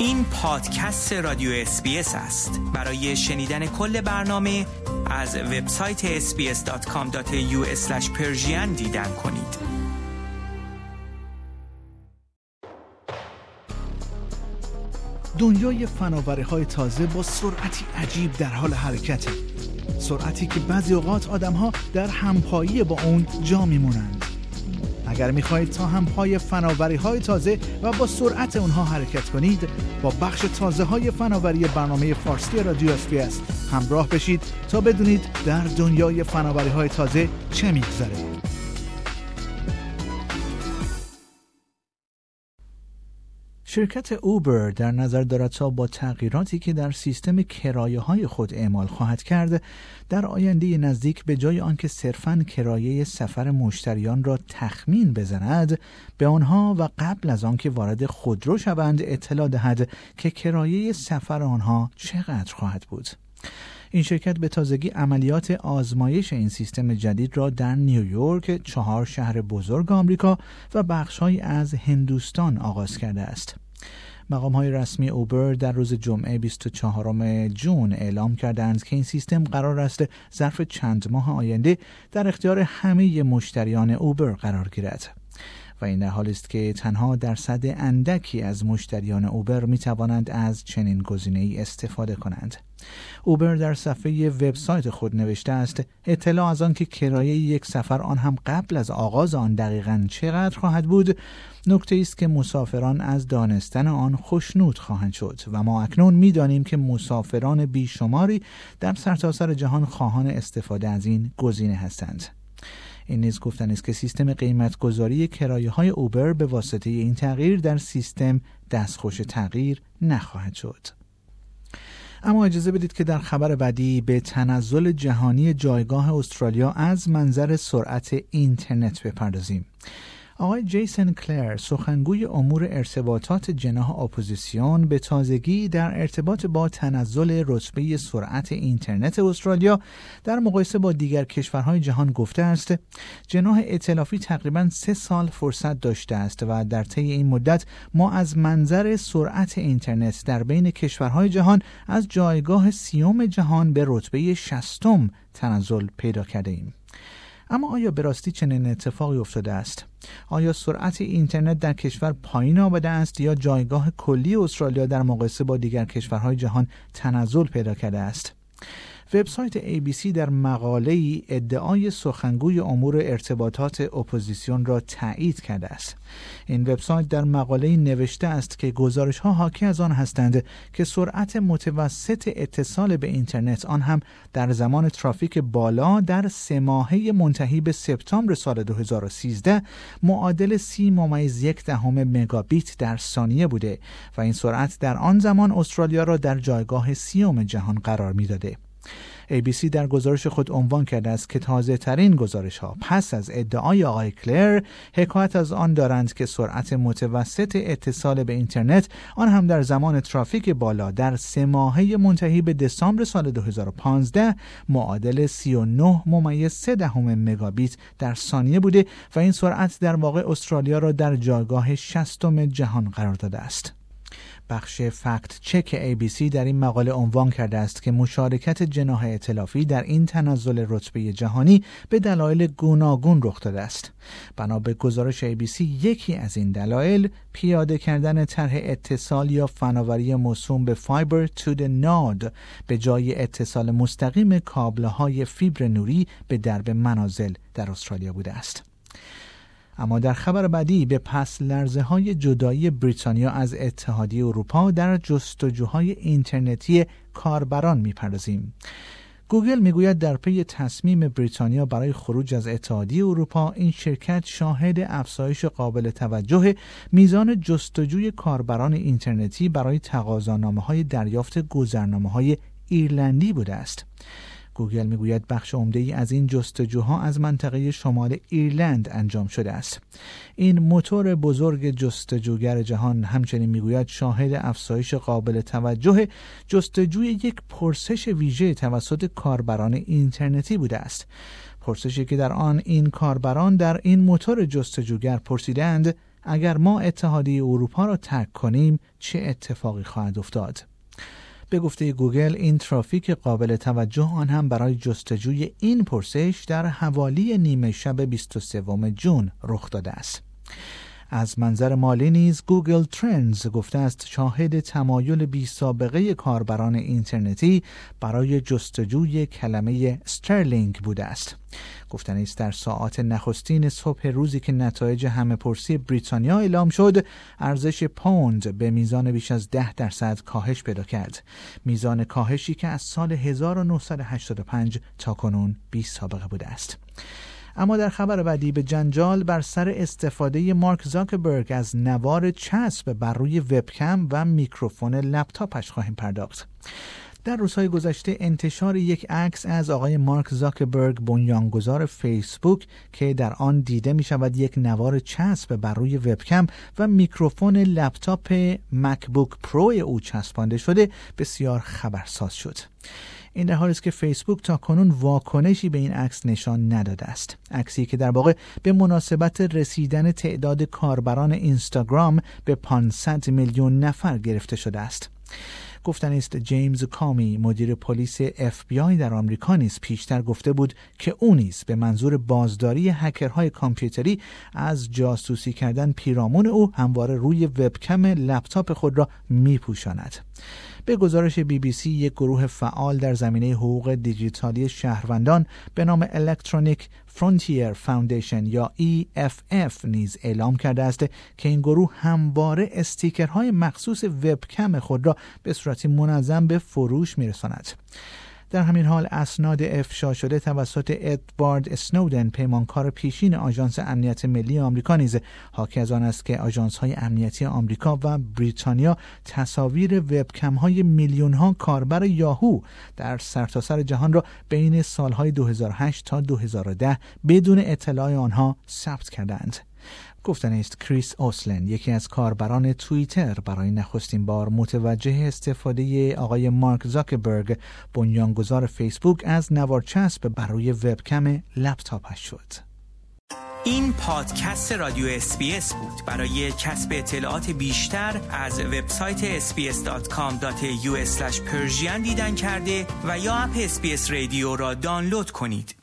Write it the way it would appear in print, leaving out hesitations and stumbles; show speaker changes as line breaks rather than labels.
این پادکست رادیو اس‌بی‌اس است. برای شنیدن کل برنامه از وبسایت sbs.com.au/persian دیدن کنید.
دنیای فناوری‌های تازه با سرعتی عجیب در حال حرکته. سرعتی که بعضی اوقات آدم‌ها در همپایی با اون جا میمونند. اگر می‌خواهید تا همپای فناوری‌های تازه و با سرعت اونها حرکت کنید، با بخش تازه‌های فناوری برنامه فارسی رادیو اس‌بی‌اس همراه بشید تا بدونید در دنیای فناوری‌های تازه چه می‌گذره. شرکت اوبر در نظر دارد تا با تغییراتی که در سیستم کرایه‌های خود اعمال خواهد کرد، در آینده نزدیک به جای آنکه صرفاً کرایه سفر مشتریان را تخمین بزند، به آنها و قبل از آنکه وارد خودرو شوند اطلاع دهد که کرایه سفر آنها چقدر خواهد بود. این شرکت به تازگی عملیات آزمایش این سیستم جدید را در نیویورک، 4 شهر بزرگ آمریکا و بخش‌هایی از هندوستان آغاز کرده است. مقام‌های رسمی اوبر در روز جمعه 24 ژوئن اعلام کردند که این سیستم قرار است ظرف چند ماه آینده در اختیار همه مشتریان اوبر قرار گیرد. و این در حالی است که تنها درصد اندکی از مشتریان اوبر می توانند از چنین گزینه‌ای استفاده کنند. اوبر در صفحه وبسایت خود نوشته است اطلاع از آن که کرایه یک سفر آن هم قبل از آغاز آن دقیقاً چقدر خواهد بود، نکته است که مسافران از دانستن آن خوشنود خواهند شد و ما اکنون می دانیم که مسافران بیشماری در سرتاسر جهان خواهان استفاده از این گزینه هستند. این نیز گفتن است که سیستم قیمتگذاری کرایه‌های اوبر به واسطه این تغییر در سیستم دستخوش تغییر نخواهد شد. اما اجازه بدید که در خبر بعدی به تنزل جهانی جایگاه استرالیا از منظر سرعت اینترنت بپردازیم. آقای جیسن کلر، سخنگوی امور ارتباطات جناح اپوزیسیون، به تازگی در ارتباط با تنزل رتبه سرعت اینترنت استرالیا در مقایسه با دیگر کشورهای جهان گفته است جناح ائتلافی تقریباً 3 سال فرصت داشته است و در طی این مدت ما از منظر سرعت اینترنت در بین کشورهای جهان از جایگاه 30 جهان به رتبه 60 تنزل پیدا کرده ایم. اما آیا به راستی چنین اتفاقی افتاده است؟ آیا سرعت اینترنت در کشور پایین آمده است یا جایگاه کلی استرالیا در مقایسه با دیگر کشورهای جهان تنزل پیدا کرده است؟ وبسایت ABC در مقاله‌ای ادعای سخنگوی امور ارتباطات اپوزیسیون را تایید کرده است. این وبسایت در مقاله‌ای نوشته است که گزارش‌ها حاکی از آن هستند که سرعت متوسط اتصال به اینترنت، آن هم در زمان ترافیک بالا، در 3 ماهه منتهی به سپتامبر سال 2013 معادل 30.1 مگابیت در ثانیه بوده و این سرعت در آن زمان استرالیا را در جایگاه 30 جهان قرار می‌داده. ABC در گزارش خود عنوان کرده است که تازه ترین گزارش ها پس از ادعای آقای کلر حکایت از آن دارند که سرعت متوسط اتصال به اینترنت، آن هم در زمان ترافیک بالا، در 3 ماهه منتهی به دسامبر سال 2015 معادل 39.3 مگابیت در ثانیه بوده و این سرعت در واقع استرالیا را در جایگاه 60 جهان قرار داده است. بخش فکت چک ABC در این مقاله عنوان کرده است که مشارکت جناح ائتلافی در این تنزل رتبه جهانی به دلایل گوناگون رخ داده است. بنا به گزارش ABC یکی از این دلایل پیاده کردن طرح اتصال یا فناوری موسوم به فایبر تو د نود به جای اتصال مستقیم کابل‌های فیبر نوری به درب منازل در استرالیا بوده است. اما در خبر بعدی به پس لرزه‌های جدایی بریتانیا از اتحادیه اروپا در جستجوهای اینترنتی کاربران می‌پردازیم. گوگل میگوید در پی تصمیم بریتانیا برای خروج از اتحادیه اروپا، این شرکت شاهد افزایش قابل توجه میزان جستجوی کاربران اینترنتی برای تقاضانامه‌های دریافت گذرنامه‌های ایرلندی بوده است. گوگل میگوید بخش عمده‌ای از این جستجوها از منطقه شمال ایرلند انجام شده است. این موتور بزرگ جستجوگر جهان همچنین میگوید شاهد افزایش قابل توجه جستجوی یک پرسش ویژه توسط کاربران اینترنتی بوده است. پرسشی که در آن این کاربران در این موتور جستجوگر پرسیدند اگر ما اتحادیه اروپا را ترک کنیم چه اتفاقی خواهد افتاد؟ به گفته گوگل این ترافیک قابل توجه آن هم برای جستجوی این پرسش در حوالی نیمه شب 23 جون رخ داده است. از منظر مالی نیز گوگل ترندز گفته است شاهد تمایل بی سابقه کاربران اینترنتی برای جستجوی کلمه استرلینگ بوده است. گفتن است در ساعات نخستین صبح روزی که نتایج همه‌پرسی بریتانیا اعلام شد، ارزش پوند به میزان بیش از 10% کاهش پیدا کرد. میزان کاهشی که از سال 1985 تا کنون بی سابقه بوده است. اما در خبر بعدی به جنجال بر سر استفاده مارک زاکربرگ از نوار چسب بر روی وبکم و میکروفون لپتاپش خواهیم پرداخت. در روزهای گذشته انتشار یک عکس از آقای مارک زاکربرگ بنیانگذار فیسبوک که در آن دیده می شود یک نوار چسب بر روی وبکم و میکروفون لپتاپ مکبوک پرو او چسبانده شده بسیار خبرساز شد. این در حالی است که فیسبوک تا کنون واکنشی به این عکس نشان نداده است. عکسی که در واقع به مناسبت رسیدن تعداد کاربران اینستاگرام به 500 میلیون نفر گرفته شده است. گفتن است جیمز کامی مدیر پلیس FBI در آمریکا نیز پیشتر گفته بود که او نیز به منظور بازداری هکرهای کامپیوتری از جاسوسی کردن پیرامون او همواره روی وبکم لپتاپ خود را میپوشاند. به گزارش BBC یک گروه فعال در زمینه حقوق دیجیتالی شهروندان به نام Electronic Frontier Foundation یا EFF نیز اعلام کرده است که این گروه همواره استیکرهای مخصوص وبکم خود را به صورت منظم به فروش می‌رساند. در همین حال اسناد افشا شده توسط ادوارد اسنودن پیمانکار پیشین آژانس امنیت ملی آمریکا نیز حاکی از آن است که آژانس‌های امنیتی آمریکا و بریتانیا تصاویر وبکم‌های میلیون‌ها کاربر یاهو در سرتاسر جهان را بین سال‌های 2008 تا 2010 بدون اطلاع آنها ثبت کردند. گفتن است کریس اوسلن یکی از کاربران توییتر برای نخستین بار متوجه استفاده آقای مارک زاکربرگ بنیانگذار فیسبوک از نوار چسب بر روی وبکم لپتاپش شد.
این پادکست رادیو SBS بود. برای کسب اطلاعات بیشتر از وبسایت sbs.com.au/persian دیدن کرده و یا اپ SBS رادیو را دانلود کنید.